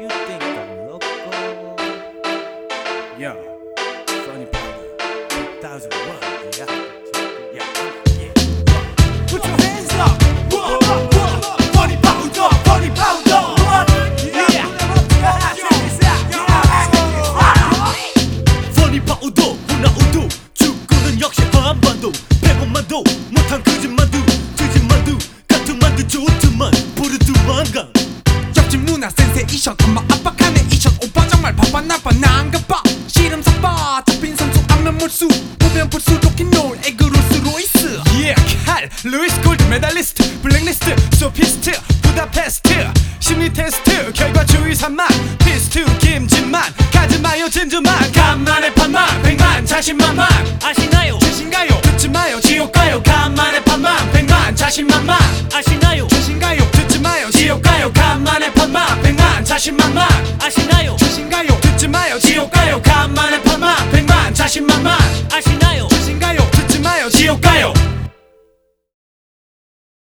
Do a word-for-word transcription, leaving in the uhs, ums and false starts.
You think I'm loco? Yo, Funny Powder, two thousand one, yeah, yeah, yeah. Put your hands up, whoa, whoa, Funny Powder, Funny Powder, yeah, Funny Powder, 훈아우두 축구는 역시 한반도 백원만도 못한 그짓만두 트짓만두 같은 만두 좋더만 부르두 한강 옆집 누나 센세이션 엄마 아빠 카네이션 오빠 정말 바빠 나빠 난가봐 씨름 삭바 잡힌 선수 안면 몰수 보면 볼수록 긴놀 에그로스 로이스 yeah 칼 루이스 골드 메달리스트 블랙리스트 소피스트 부다페스트 심리 테스트 결과 주의 산만 피스트 김진만 가지마요 진주만 간만에 판만 백만 자신만만 아시나요? 자신가요 듣지마요 지옥가요 간만에 판만 백만 자신만만 아시나요? 자신가요 듣지마요 지옥가요 간만에 판만 백만 자신만만 아시나요? 자신가요 듣지마요 지옥가요 간만에 판만 백만 자신만만 아시나요? 자신가요 듣지마요 지옥가요